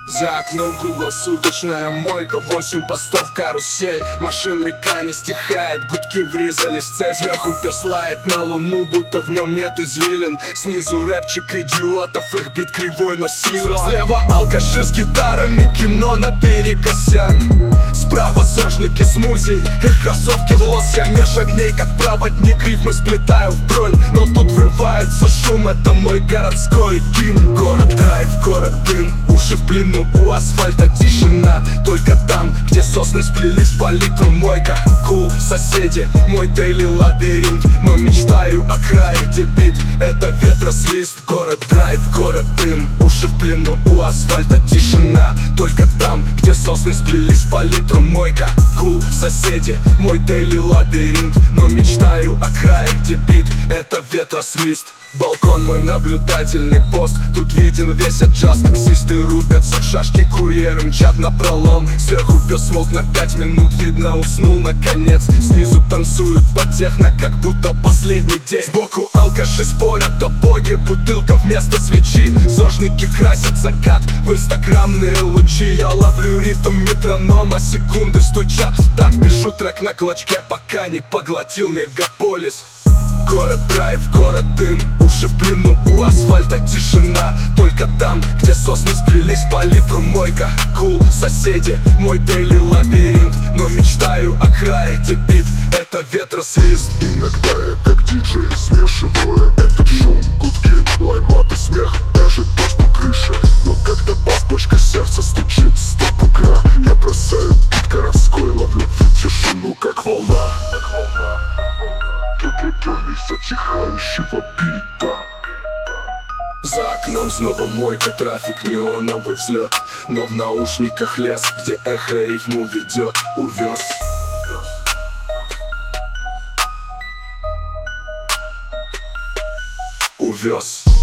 За окном круглосуточная мойка, 8 постов карусель. Машин река не стихает, гудки врезались в цель. Сверху пес лает на луну, будто в нем нет извилин. Снизу рэпчик идиотов, их бит кривой, но сильно. Слева алкаши с гитарами, кино наперекосяк. Справа зожники смузи, их кроссовки в лос. Я меж огней, как проводник, рифмы сплетаю в бронь. Но тут врывается шум, это мой городской гимн. Город драйв, город дым, уши в плену. У асфальта тишина, только там, где сосны сплелись по литру мойка. Кул, соседи, мой дейли лабиринт. Но мечтаю о крае, где бит, это ветросвист. Город драйв, город дым, уши в плену. У асфальта тишина, только там, где сосны сплелись по литру мойка. Кул, соседи, мой дейли лабиринт. Но мечтаю о крае, где бит, это ветросвист. Балкон мой наблюдательный пост, тут виден весь джаз. Таксисты рубятся в шашки, курьеры мчат напролом. Сверху пес смолк на 5 минут, видно уснул наконец. Снизу танцуют под техно, как будто последний день. Сбоку алкаши спорят о боге, бутылка вместо свечи. Зожники красят закат в инстаграмные лучи. Я ловлю ритм метронома, секунды стучат. Так пишу трек на клочке, пока не поглотил мегаполис. Город драйв, город дым, уши в плену. У асфальта тишина, только там, где сосны сплелись по литру мойка. Кул, соседи, мой дейли лабиринт. Но мечтаю о крае, где бит, это ветросвист. Иногда я как диджей, смешиваю этот шум. Гудки, лаймат и смех, даже дождь по крыше. Но когда бас-бочка сердца стучит, стоп игра. Я бросаю бит городской, ловлю тишину, как волна. Затихающего бита. За окном снова мойка, трафик, неоновый взлет. Но в наушниках лес, где эхо рифму ведет. Увез. Увез.